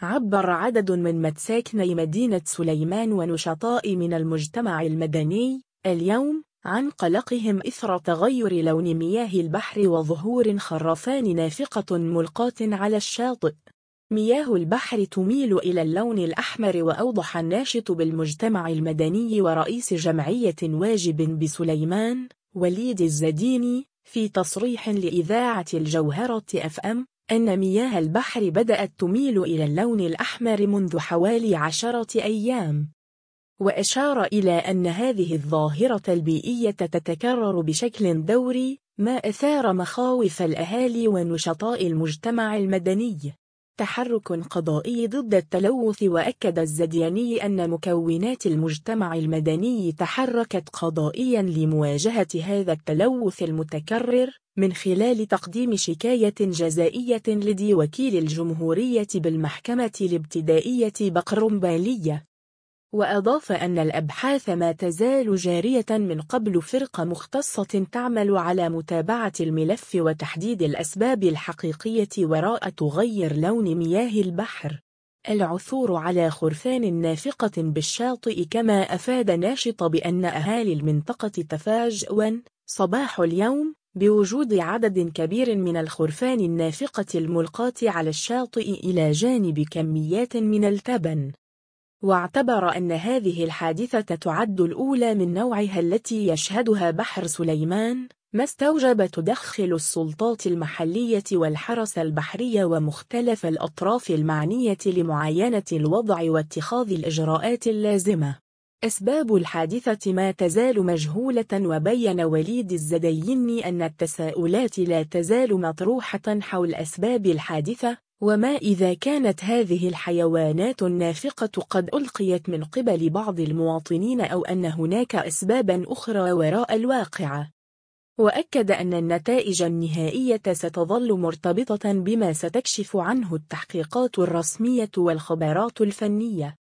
عبر عدد من مساكني مدينة سليمان ونشطاء من المجتمع المدني اليوم عن قلقهم إثر تغير لون مياه البحر وظهور خرفان نافقة ملقاة على الشاطئ. مياه البحر تميل إلى اللون الأحمر، وأوضح الناشط بالمجتمع المدني ورئيس جمعية واجب بسليمان وليد الزديني في تصريح لإذاعة الجوهرة FM أن مياه البحر بدأت تميل إلى اللون الأحمر منذ حوالي 10 أيام، وأشار إلى أن هذه الظاهرة البيئية تتكرر بشكل دوري، ما أثار مخاوف الأهالي ونشطاء المجتمع المدني. تحرك قضائي ضد التلوث. وأكد الزدياني أن مكونات المجتمع المدني تحركت قضائيا لمواجهة هذا التلوث المتكرر من خلال تقديم شكاية جزائية لدى وكيل الجمهورية بالمحكمة الابتدائية بقرنبالية. وأضاف أن الأبحاث ما تزال جارية من قبل فرقة مختصة تعمل على متابعة الملف وتحديد الأسباب الحقيقية وراء تغير لون مياه البحر. العثور على خرفان نافقة بالشاطئ. كما أفاد ناشط بأن أهالي المنطقة تفاجؤوا صباح اليوم بوجود عدد كبير من الخرفان النافقة الملقاة على الشاطئ إلى جانب كميات من التبن. واعتبر أن هذه الحادثة تعد الأولى من نوعها التي يشهدها بحر سليمان، ما استوجب تدخل السلطات المحلية والحرس البحري ومختلف الأطراف المعنية لمعاينة الوضع واتخاذ الإجراءات اللازمة. أسباب الحادثة ما تزال مجهولة. وبين وليد الزديني أن التساؤلات لا تزال مطروحة حول أسباب الحادثة، وما إذا كانت هذه الحيوانات النافقة قد ألقيت من قبل بعض المواطنين أو أن هناك أسبابا أخرى وراء الواقعة. وأكد أن النتائج النهائية ستظل مرتبطة بما ستكشف عنه التحقيقات الرسمية والخبرات الفنية.